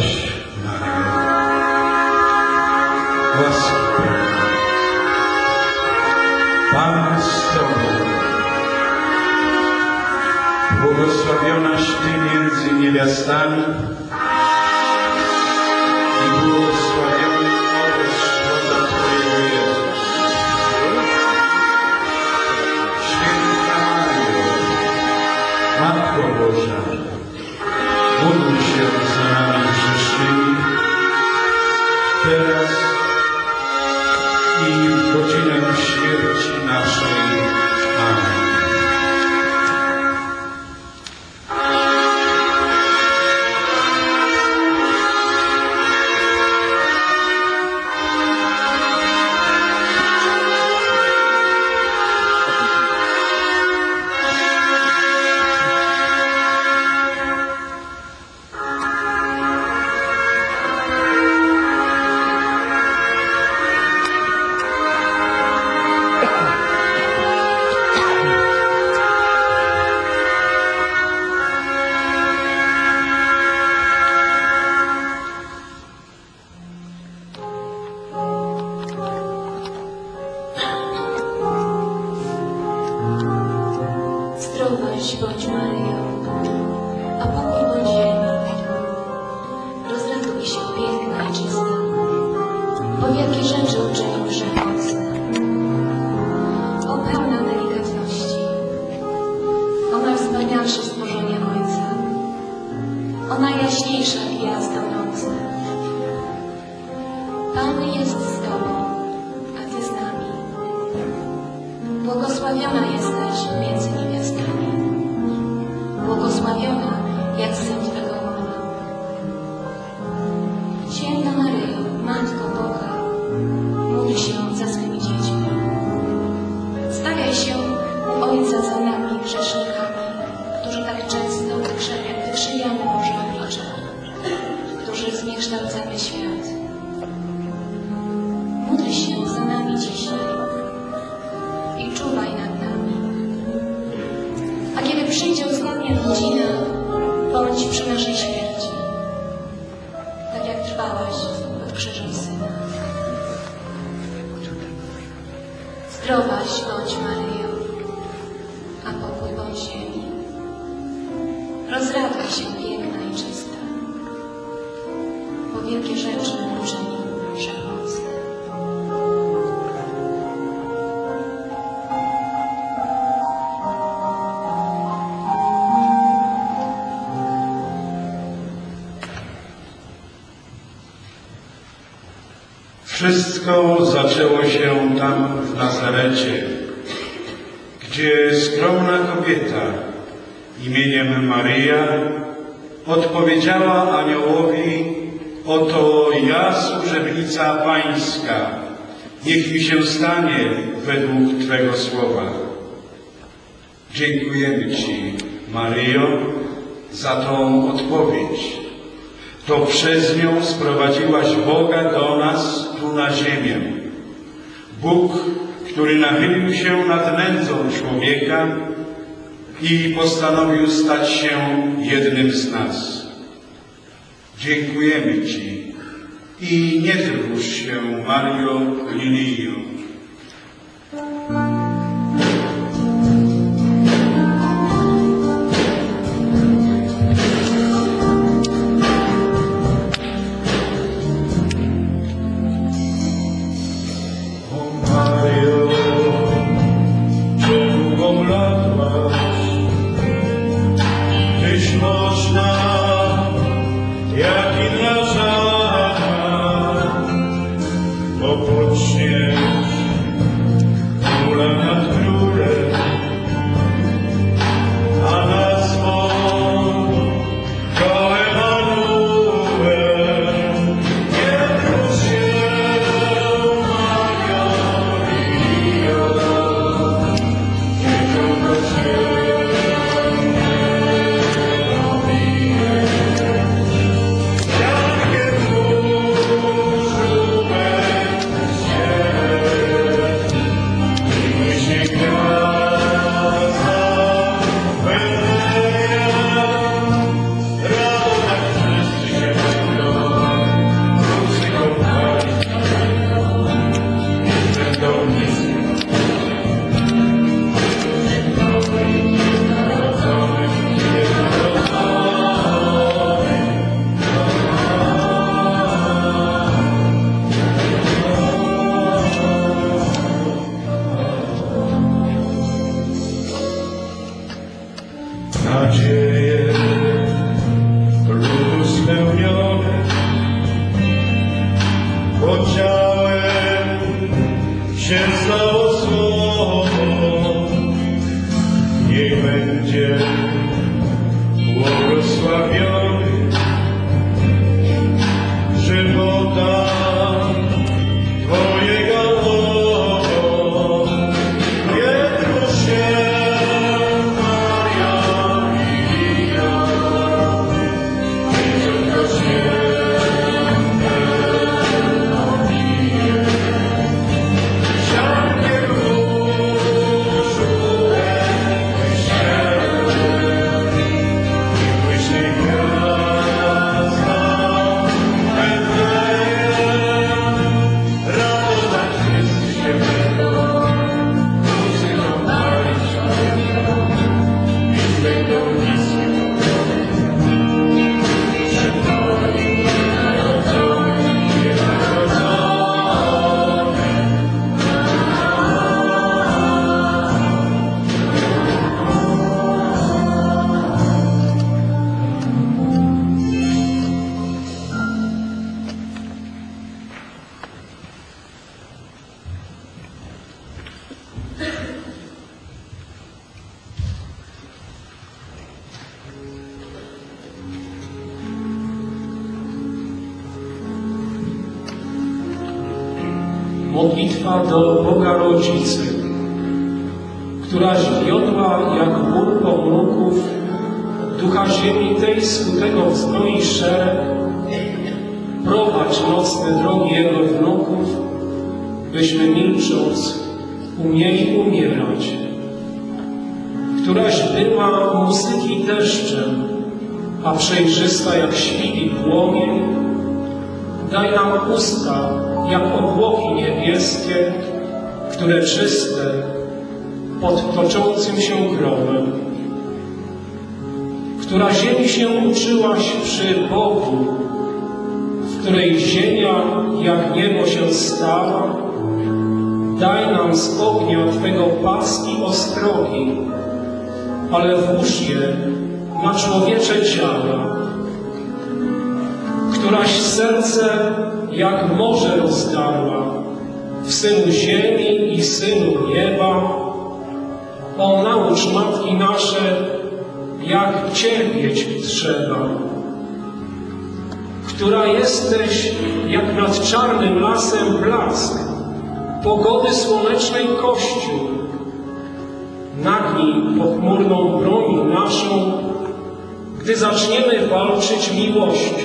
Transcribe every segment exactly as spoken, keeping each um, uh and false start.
zdrowaś, Maryjo, łaski pełna, Pan z Tobą, błogosławionaś Ty między niewiastami i błogosławiony owoc żywota Twojego Jezus. Święta Maryjo, Matko Boża, módl się za nami grzesznymi, teraz i w godzinę śmierci naszej. Amen. Zdrowaś bądź Maryjo, a pokój bądź ziemi. Rozraduj się, piękna i czysta, bo wielkie rzeczy uczynił Wszechmocny. O pełna delikatności, o najwspanialsze stworzenie Ojca, o najjaśniejsza gwiazda nocna. Pan jest z Tobą, a Ty z nami. Błogosławiona jesteś między niewiastami. Błogosławiona jak syn Twego łona. Święta Maryjo, Matko Boga, módl się za swymi dziećmi. Stawiaj się u Ojca za nami grzesznikami, którzy tak często wykrzywiamy Boże oblicze, którzy zniekształcamy świat. Módl się za nami dzisiaj i czuwaj nad nami. A kiedy przyjdzie ostatnia godzina, bądź przy naszej śmierci, tak jak trwałaś pod krzyżem Syna. Zdrowaś bądź Maryjo, a pokój bądź ziemi. Rozraduj się, piękna i czysta, bo wielkie rzeczy uczynił Wszechmocny. Wszystko zaczęło się tam w Nazarecie, gdzie skromna kobieta imieniem Maryja odpowiedziała aniołowi: oto ja, służebnica Pańska, niech mi się stanie według Twego słowa. Dziękujemy Ci, Maryjo, za tą odpowiedź. To przez nią sprowadziłaś Boga do nas tu na ziemię. Bóg, który nachylił się nad nędzą człowieka i postanowił stać się jednym z nas. Dziękujemy Ci i nie trwóż się, Mario Lilio. Jak inna żadna, opocznie modlitwa do Boga Rodzicy, któraś wiodła jak Bóg pomruków ducha ziemi tej skutego wzbroi szereg, prowadź nocne drogi Jego wnuków, byśmy milcząc umieli umierać. Któraś była muzyki deszczem, a przejrzysta jak świti płomień, daj nam usta jak obłoki niebieskie, które czyste pod toczącym się gromem. Która ziemi się uczyłaś przy Bogu, w której ziemia jak niebo się stała, daj nam z ognia Twego paski ostrogi, ale włóż je na człowiecze ciała. Któraś serce jak morze rozdarła w Synu ziemi i Synu nieba, o naucz matki nasze, jak cierpieć trzeba. Która jesteś jak nad czarnym lasem blask, pogody słonecznej kościół, nagnij pochmurną broń naszą, gdy zaczniemy walczyć miłością.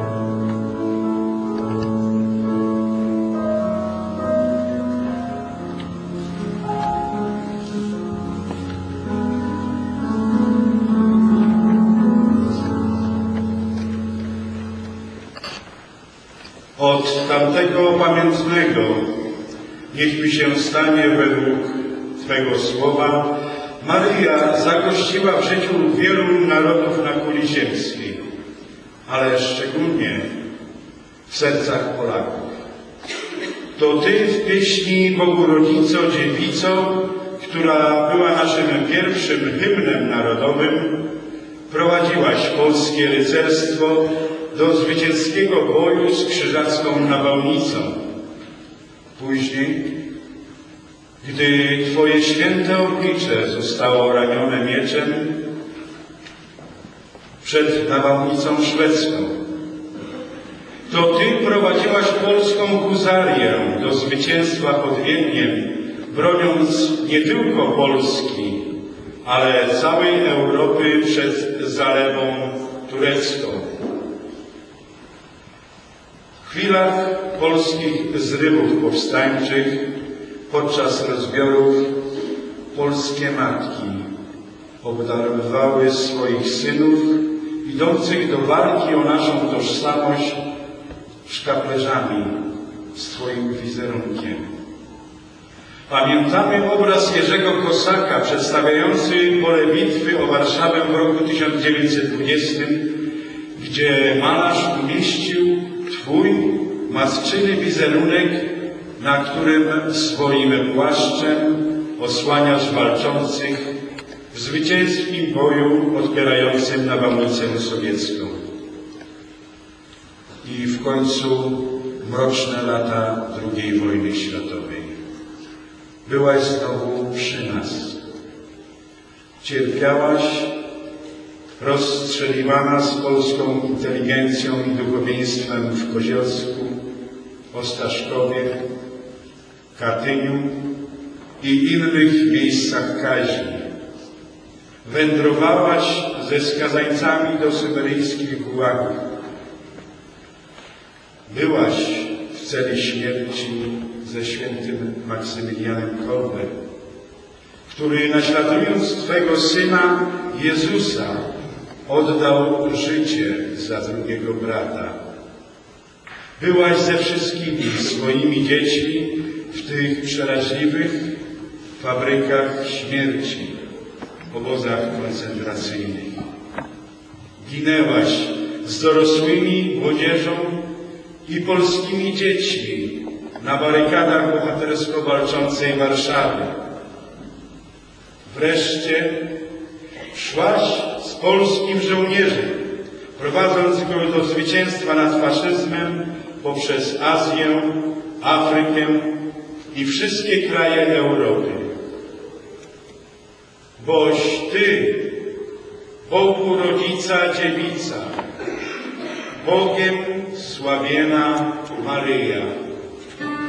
Od tamtego pamiętnego niech mi się stanie według Twego słowa. Maryja zagościła w życiu wielu narodów na kuli ziemskiej, ale szczególnie w sercach Polaków. To Ty w pieśni Bogu Rodzico, Dziewico, która była naszym pierwszym hymnem narodowym, prowadziłaś polskie rycerstwo do zwycięskiego boju z krzyżacką nawałnicą. Później, gdy Twoje święte oblicze zostało ranione mieczem przed nawałnicą szwedzką, to Ty prowadziłaś polską huzarię do zwycięstwa pod Wiedniem, broniąc nie tylko Polski, ale całej Europy przed zalewą turecką. W chwilach polskich zrywów powstańczych, podczas rozbiorów, polskie matki obdarowywały swoich synów idących do walki o naszą tożsamość szkaplerzami z Twoim wizerunkiem. Pamiętamy obraz Jerzego Kosaka przedstawiający pole bitwy o Warszawę w roku tysiąc dziewięćset dwudziestym, gdzie malarz umieścił Twój matczyny wizerunek, na którym swoim płaszczem osłaniasz walczących w zwycięskim boju odpierającym nawałnicę sowiecką. I w końcu mroczne lata drugiej wojny światowej. Byłaś znowu przy nas. Cierpiałaś, rozstrzeliwana z polską inteligencją i duchowieństwem w Kozielsku, Ostaszkowie, Katyniu i innych miejscach kaźni. Wędrowałaś ze skazańcami do syberyjskich gułagów. Byłaś w celi śmierci ze świętym Maksymilianem Kolbem, który naśladując Twego Syna Jezusa oddał życie za drugiego brata. Byłaś ze wszystkimi swoimi dziećmi w tych przeraźliwych fabrykach śmierci, obozach koncentracyjnych. Ginęłaś z dorosłymi, młodzieżą i polskimi dziećmi na barykadach bohatersko walczącej Warszawy. Wreszcie szłaś z polskim żołnierzem, prowadząc go do zwycięstwa nad faszyzmem poprzez Azję, Afrykę i wszystkie kraje Europy. Boś Ty, Bogu Rodzica, Dziewica, Bogiem sławiena Maryja.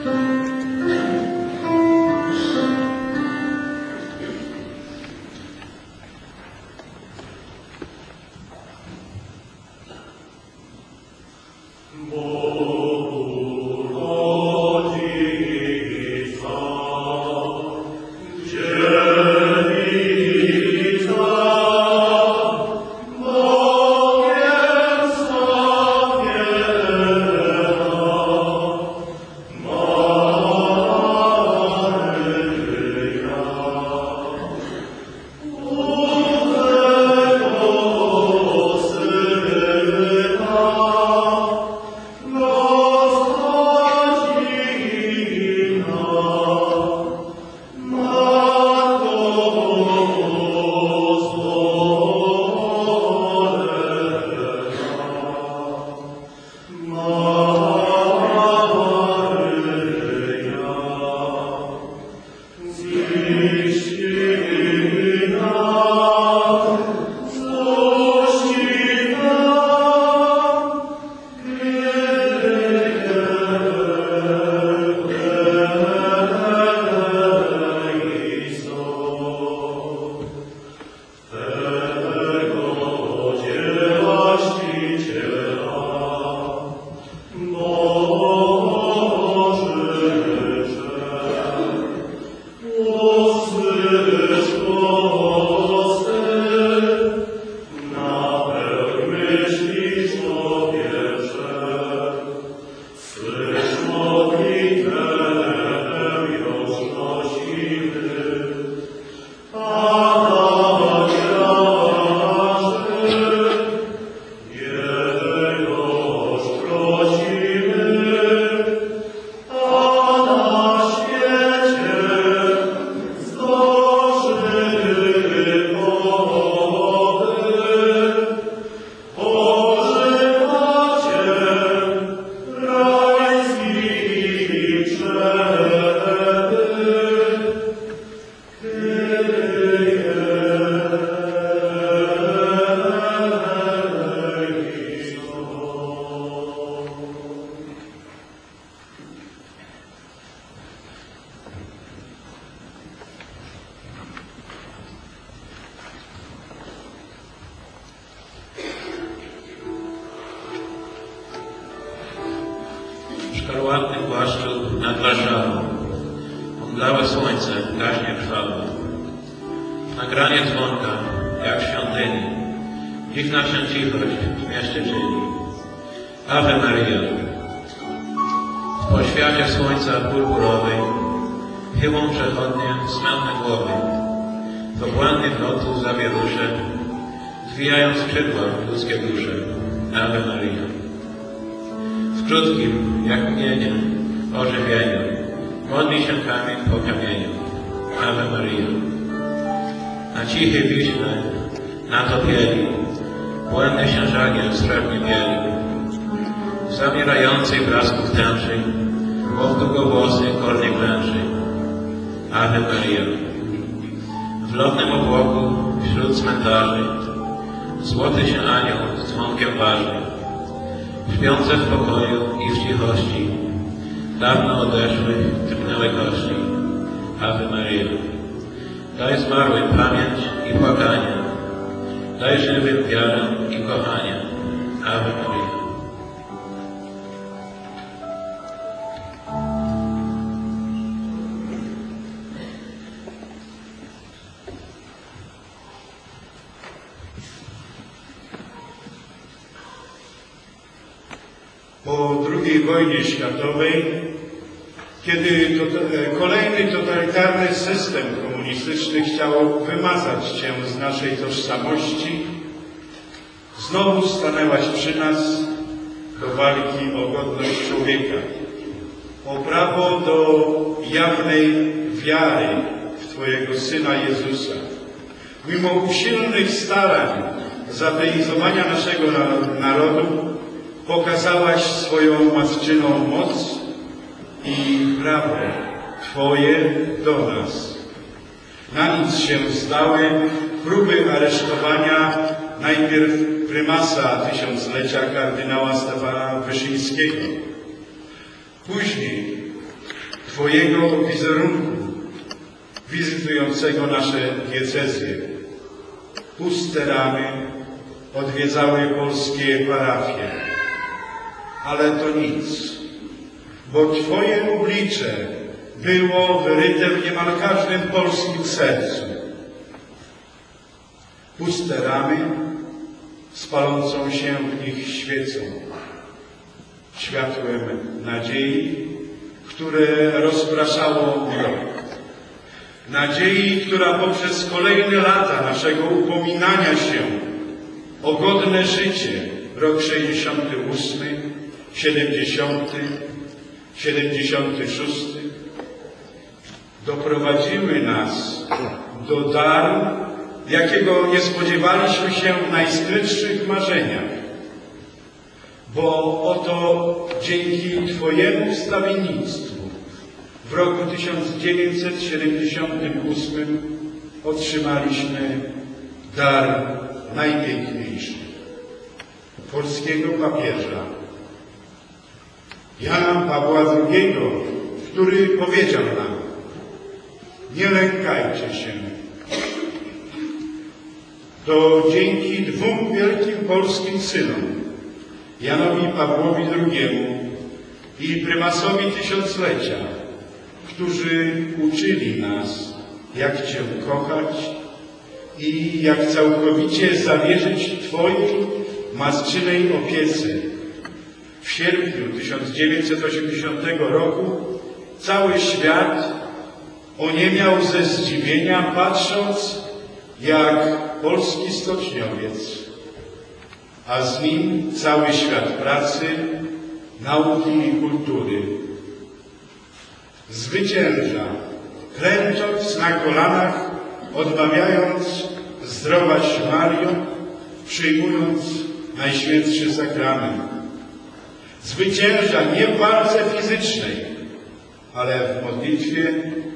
Szkarłatny płaszczu nad Warszawą. Mdłe słońce gaśnie krwawo. Nagranie dzwonka, jak w świątyni. Dziwna się cichość w mieście czyni. Ave Maria. W poświacie słońca purpurowej chylą przechodnie smętne głowy. Do błędnych lotów zawierusze zwijają skrzydła ludzkie dusze. Ave Maria. W krótkim, jak mgnienie, ożywieniu modli się kamień po kamieniu. Ave Maria. Na cichej Wiśle, na topieli, błędny się żagiel srebrnie bieli. W zamierającej blasków tęczy, w długowłosy kornie klęczy. Ave Maria. W lotnym obłoku, wśród cmentarzy, złoty się anioł z dzwonkiem waży. Śpiące w pokoju i w cichości, dawno odeszłych trpnęły kości. Ave Maria. Daj zmarłym pamięć i płakanie, daj żywym wiarę i kochanie. Ave Maria. Po drugiej wojnie światowej, kiedy to, kolejny totalitarny system komunistyczny chciał wymazać Cię z naszej tożsamości, znowu stanęłaś przy nas do walki o godność człowieka, o prawo do jawnej wiary w Twojego Syna Jezusa. Mimo usilnych starań zateizowania naszego narodu, pokazałaś swoją matczyną moc i prawo Twoje do nas. Na nic się zdały próby aresztowania najpierw prymasa tysiąclecia kardynała Stefana Wyszyńskiego, później Twojego wizerunku wizytującego nasze diecezje. Puste ramy odwiedzały polskie parafie, ale to nic, bo Twoje oblicze było wyryte w niemal każdym polskim sercu. Puste ramy z palącą się w nich świecą, światłem nadziei, które rozpraszało mrok. Nadziei, która poprzez kolejne lata naszego upominania się o godne życie, rok sześćdziesiąty ósmy, siedemdziesiąty, siedemdziesiąty szósty, doprowadziły nas do daru, jakiego nie spodziewaliśmy się w najskrytszych marzeniach. Bo oto dzięki Twojemu wstawiennictwu w roku tysiąc dziewięćset siedemdziesiątym ósmym otrzymaliśmy dar najpiękniejszy polskiego papieża Jana Pawła drugiego, który powiedział nam: nie lękajcie się. To dzięki dwóm wielkim polskim synom, Janowi Pawłowi drugiemu i prymasowi tysiąclecia, którzy uczyli nas, jak Cię kochać i jak całkowicie zawierzyć Twojej matczynej opiece. W sierpniu tysiąc dziewięćset osiemdziesiątego roku cały świat oniemiał ze zdziwienia, patrząc, jak polski stoczniowiec, a z nim cały świat pracy, nauki i kultury, zwycięża, klęcząc na kolanach, odmawiając zdrowaś Mario, przyjmując Najświętszy Sakrament. Zwycięża nie w walce fizycznej, ale w modlitwie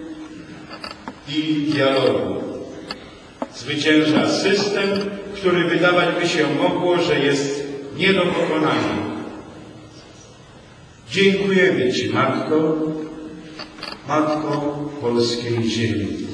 i dialogu. Zwycięża system, który wydawać by się mogło, że jest nie do pokonania. Dziękujemy Ci, Matko, Matko polskiej ziemi.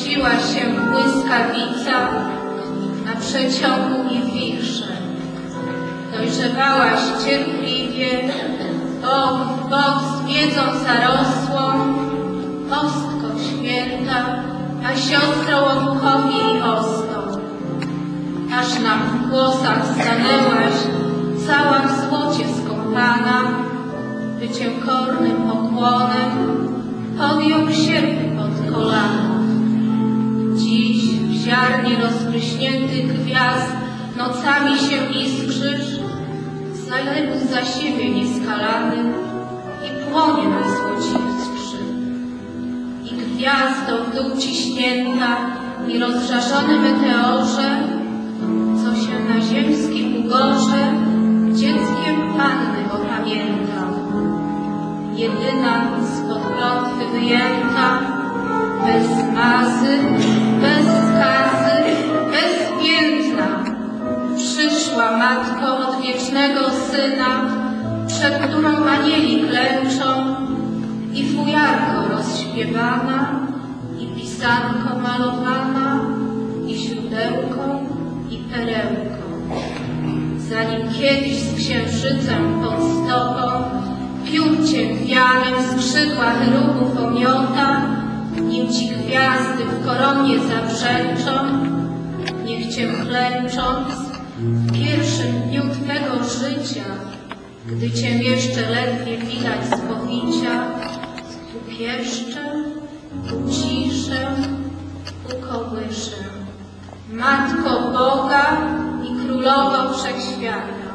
unosiła się błyskawica na przeciągu i wichrze. Dojrzewałaś cierpliwie, bok w bok z wiedzą zarosłą, ostko święta, a siostrą obuchowi i ostą. Aż nam w głosach stanęłaś, cała w złocie skąpana, by cię kornym pokłonem podjął sierp pod kolana. Dziś w ziarnie rozpryśniętych gwiazd nocami się iskrzysz, zalewu za siebie nieskalany i płonie najzłociwszy. I gwiazdo w dół ciśnięta i rozżarzony meteorze, co się na ziemskim ugorze dzieckiem Panny opamiętał. Jedyna spod klątwy wyjęta, bez mazy, bez skazy, bez piętna, przyszła matką odwiecznego Syna, przed którą anieli klęczą, i fujarko rozśpiewana, i pisanko malowana, i źródełko, i perełko. Zanim kiedyś z księżycem pod stopą piórcie wianym skrzydła cherubów omiota, nim ci gwiazdy w koronie zabrzęczą, niech cię chlęcząc w pierwszym dniu twego życia, gdy cię jeszcze ledwie widać z powicia, upieszczę, uciszę, ukołyszę. Matko Boga i Królowo Wszechświata.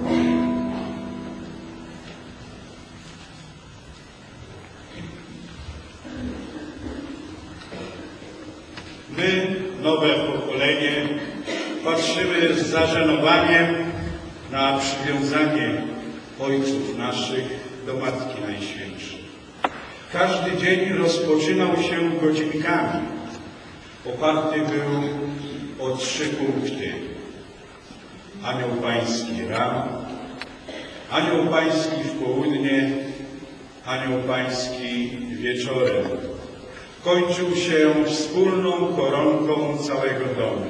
My, nowe pokolenie, patrzymy z zażenowaniem na przywiązanie ojców naszych do Matki Najświętszej. Każdy dzień rozpoczynał się godzinkami. Oparty był o trzy punkty. Anioł Pański rano, Anioł Pański w południe, Anioł Pański wieczorem. Kończył się wspólną koronką całego domu.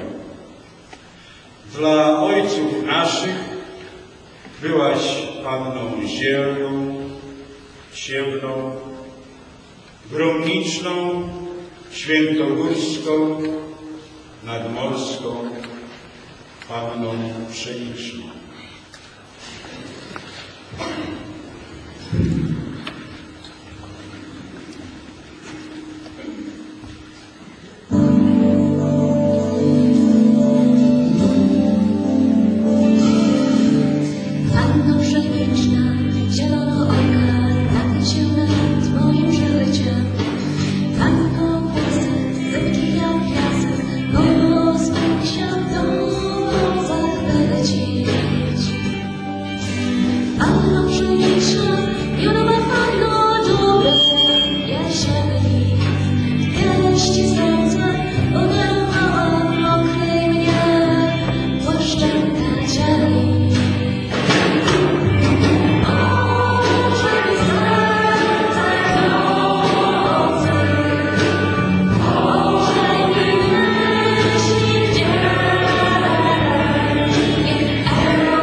Dla ojców naszych byłaś Panną zielną, ciemną, gromniczną, świętogórską, nadmorską, Panną pszeniczną. Panno Przedwieczna, zielonooka, tak cię nad moim życiem. Panno Błękit, zetki jak piasek, wolno się tą zachwycić. Panno Przedwieczna, junowa Panno dobra, jesieni, wieści serca, ogarnęła okryj mnie, płaszczanka cieli. Thank you.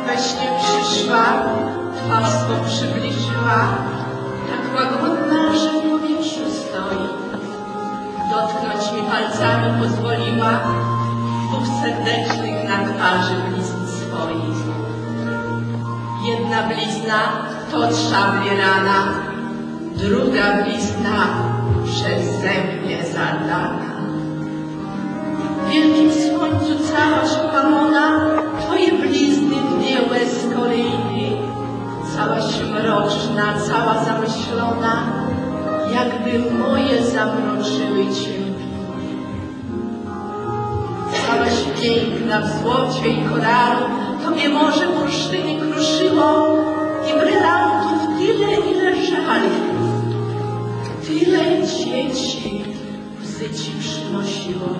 we śnie przyszła, twarz swą przybliżyła, tak łagodna, że w powietrzu stoi. Dotknąć mi palcami pozwoliła, dwóch serdecznych na twarzy blizn swoich. Jedna blizna to od szabli rana, druga blizna przeze mnie zadana. W wielkim słońcu cała szpamona, twoje blizny dwie łez kolejny, całaś mroczna, cała zamyślona, jakby moje zamroczyły cię. Całaś piękna w złocie i koralu, tobie morze bursztyny kruszyło i brylantów tyle, ile żali. Tyle dzieci łzy ci przynosiło.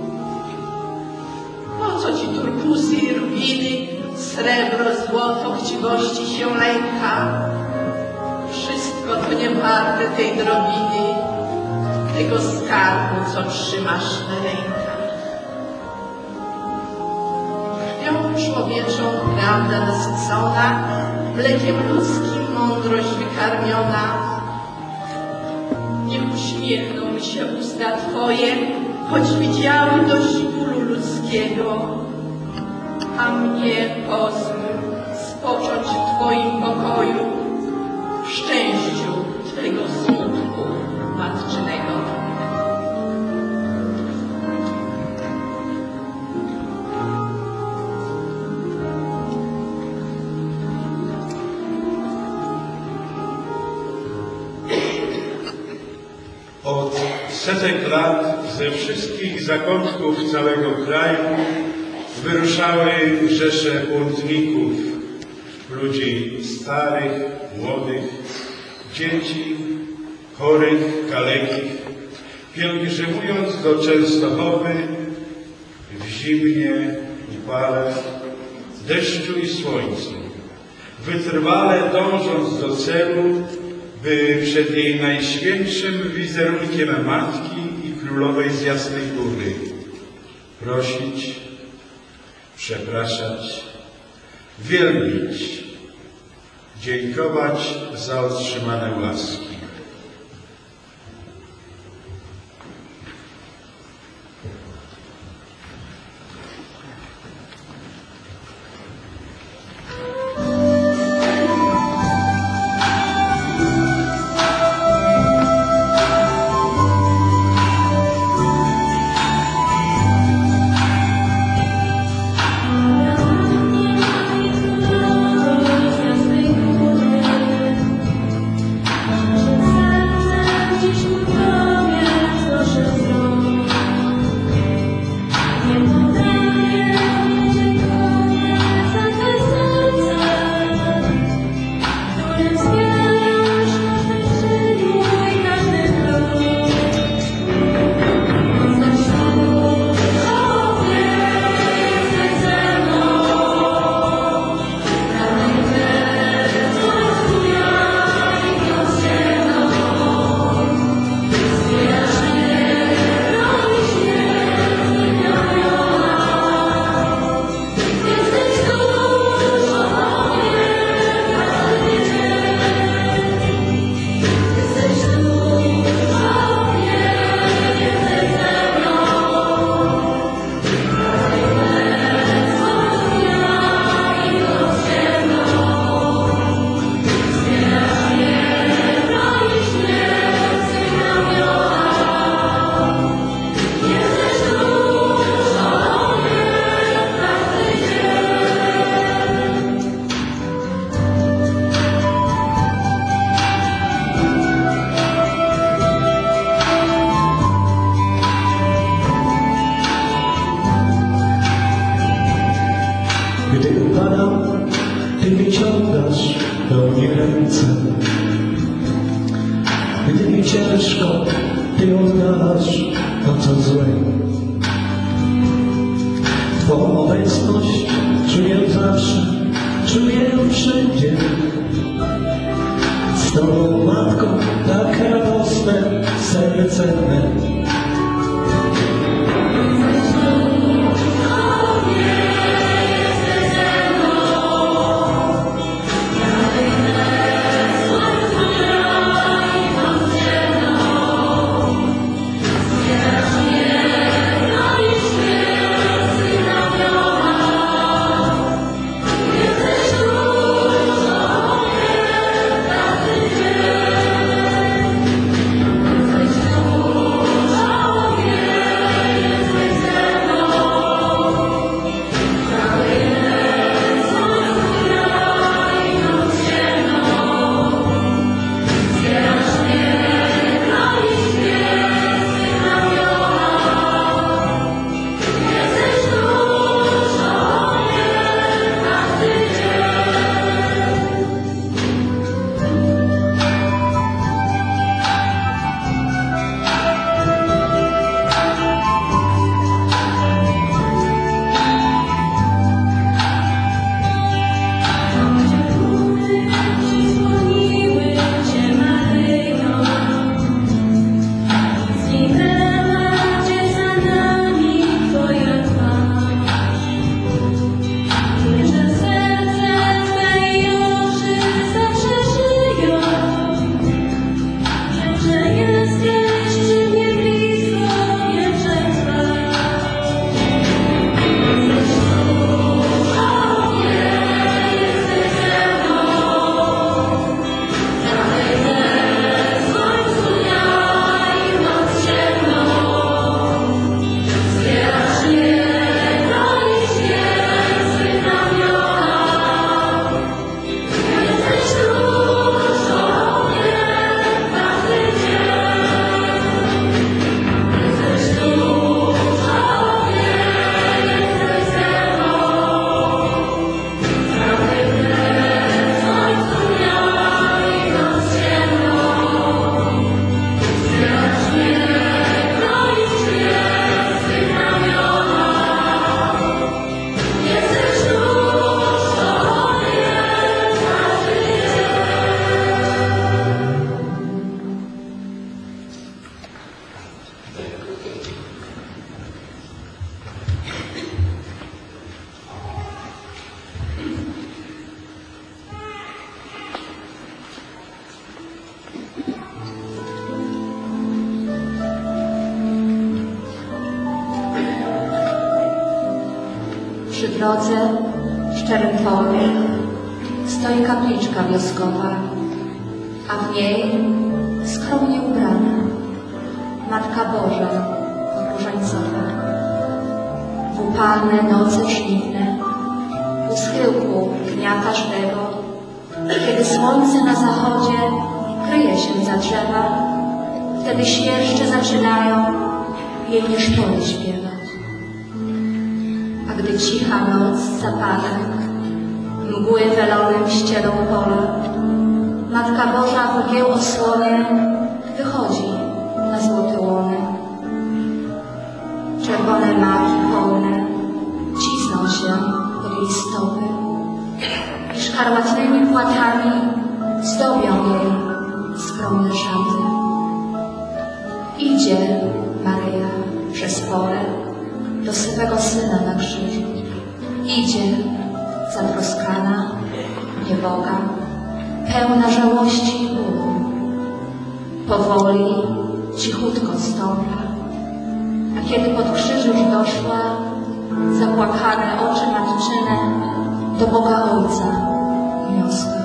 Po co ci turkusy i rubiny, srebro, złoto, chciwości się lęka? Wszystko to nie warte tej drobiny, tego skarbu, co trzymasz na rękach. Krwią człowieczą prawda nasycona, mlekiem ludzkim mądrość wykarmiona. Niech uśmiechną mi się usta twoje, choć widziały dość bólu ludzkiego, a mnie pozwól spocząć w twoim pokoju, w szczęściu twego smutku matczynego. Od setek lat ze wszystkich zakątków całego kraju wyruszały rzesze buntników, ludzi starych, młodych, dzieci, chorych, kalekich, pielgrzymując do Częstochowy w zimnie, upale, deszczu i słońcu, wytrwale dążąc do celu, by przed jej najświętszym wizerunkiem Matki i Królowej z Jasnej Góry prosić, przepraszać, wielbić, dziękować za otrzymane łaski. Gdy upadam, Ty wyciągasz do mnie ręce. Gdy mi ciężko, Ty oddalasz to, co złe. Twą obecność czuję zawsze, czuję ją wszędzie. Z Tobą, Matko, tak radosne serce me. drodze, w szczerym polu, stoi kapliczka wioskowa, a w niej skromnie ubrana Matka Boża różańcowa. W upalne noce żniwne, u schyłku dnia każdego, kiedy słońce na zachodzie kryje się za drzewa, wtedy świerszcze zaczynają jej nieszpory śpiewać. A gdy cicha noc zapada, mgły welonym ścielą pola, Matka Boża w mgieł osłonie wychodzi na złote łony. Czerwone maki polne cisną się pod jej stopy i szkarłatnymi płatami zdobią jej skromne szaty. Idzie Maryja przez pole do swego Syna na krzyżu. Idzie zatroskana, nieboga, pełna żałości i bólu. Powoli, cichutko stąpa, a kiedy pod krzyż już doszła, zapłakane oczy matczyne do Boga Ojca wniosła.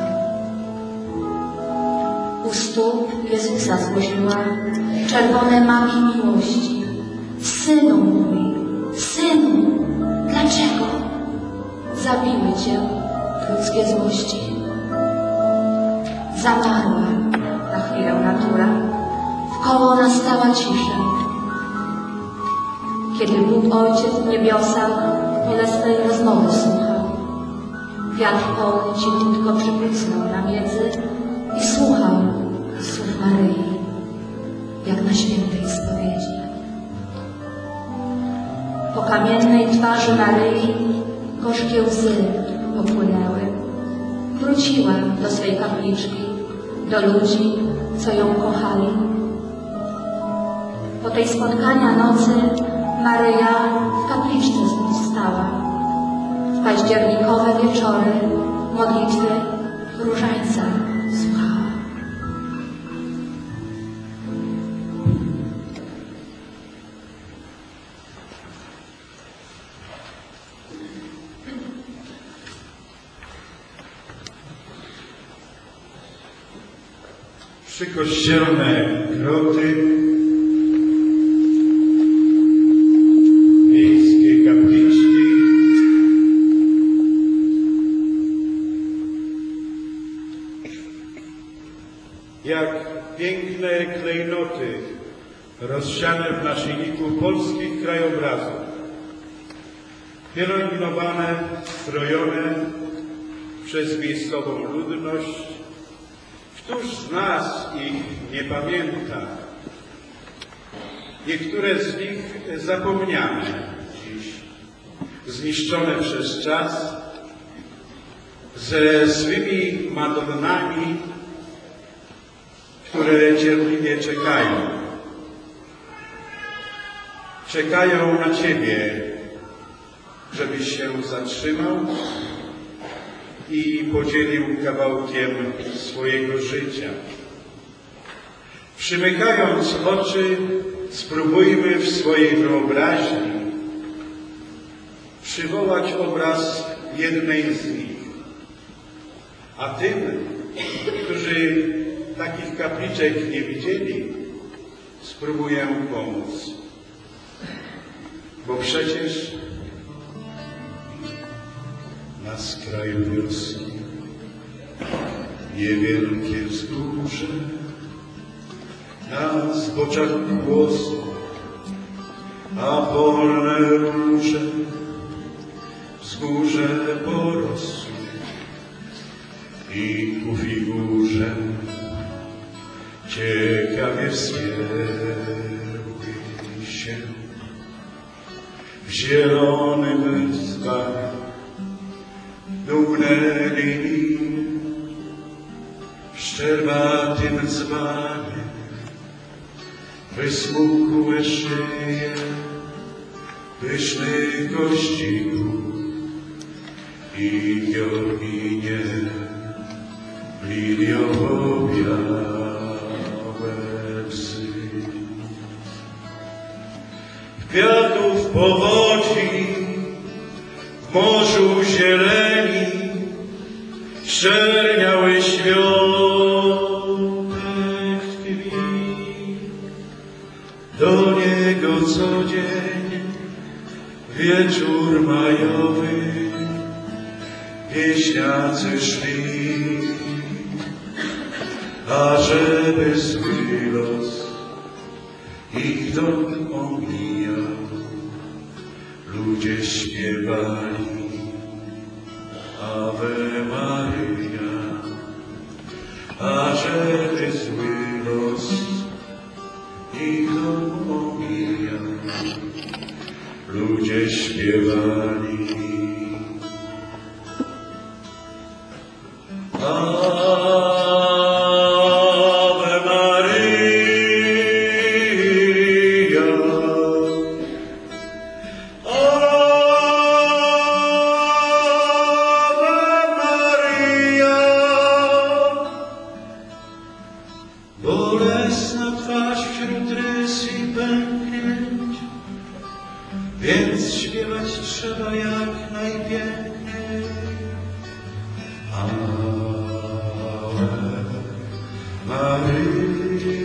U stóp Jezusa złożyła czerwone maki miłości. Synu mój, Synu, dlaczego zabiły Cię ludzkie złości? Zamarła na chwilę natura, wkoło nastała cisza. Kiedy Bóg Ojciec w niebiosach bolesnej rozmowy słuchał, wiatr polny cichutko przypucnął na miedzy i słuchał słów Maryi, jak na świętej spowiedzi. Po kamiennej twarzy Maryi gorzkie łzy popłynęły. Wróciła do swej kapliczki, do ludzi, co ją kochali. Po tej spotkania nocy Maryja w kapliczce znów stała. W październikowe wieczory modlitwy różańca słuchała. Przykościelne groty, miejskie kapliczki, jak piękne klejnoty rozsiane w naszyjniku polskich krajobrazów, pielęgnowane, strojone przez miejscową ludność. Któż z nas ich nie pamięta? Niektóre z nich zapomniane dziś, zniszczone przez czas, ze swymi Madonnami, które cierpliwie czekają. Czekają na Ciebie, żebyś się zatrzymał i podzielił kawałkiem swojego życia. Przymykając oczy, spróbujmy w swojej wyobraźni przywołać obraz jednej z nich. A tym, którzy takich kapliczek nie widzieli, spróbuję pomóc. Bo przecież na skraju wioski niewielkie wzgórze, na zboczach głosu, a polne róże wzgórze porosły i ku figurze ciekawie wspięły się w zielonym dzbanie. Dumne linii w szczerbatym dzbanie wysmukłe szyje pysznych gościków i Georginie liliowo-białe łzy. Kwiatów powodzi w morzu zieleni, szczerniały świątek tkwi. Do niego co dzień wieczór majowy wieśniacy szli, ażeby zły los ich dom omijał, ludzie śpiewali Ave Maria, ażeby zły los ich dom omijał, ludzie śpiewali Ave Maria, Ave Maria. Bolesna twarz wśród rys i pęknięć, więc śpiewać trzeba jak najpiękniej. Ave Maria.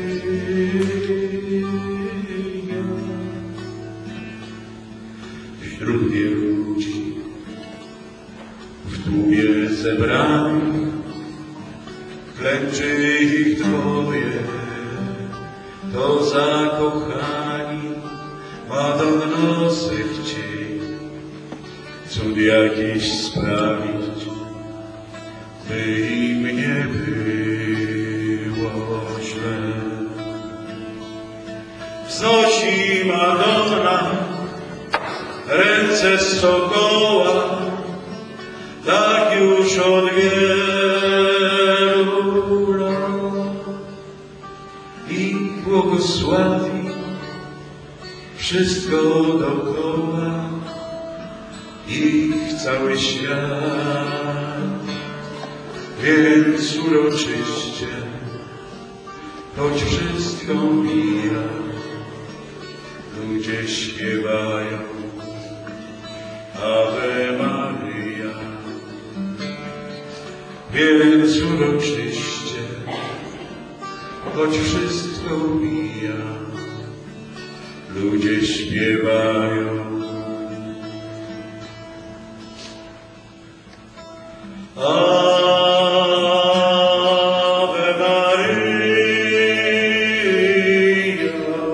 Wśród wielu ludzi, w tłumie zebranych, klęczy ich dwoje, to zakochani Madonnosy chcieli cud jakiś sprawić, by im nie było źle. Wznosi Madonna ręce stokoła, tak już od wielu lat, i błogosławi wszystko dokoła, ich cały świat. Więc uroczyście, choć wszystko mija, ludzie śpiewają Ave Maria. Więc uroczyście, choć wszystko mija, ludzie śpiewają Ave Maria,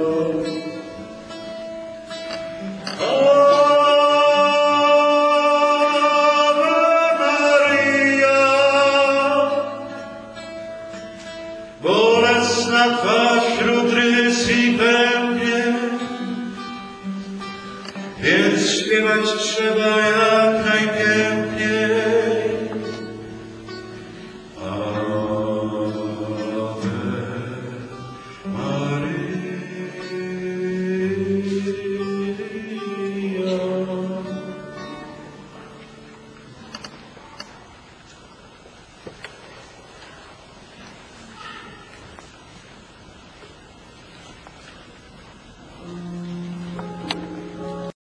Ave Maria. Bolesna twarz wśród rys i pęknięć, więc śpiewać trzeba jak najlepiej.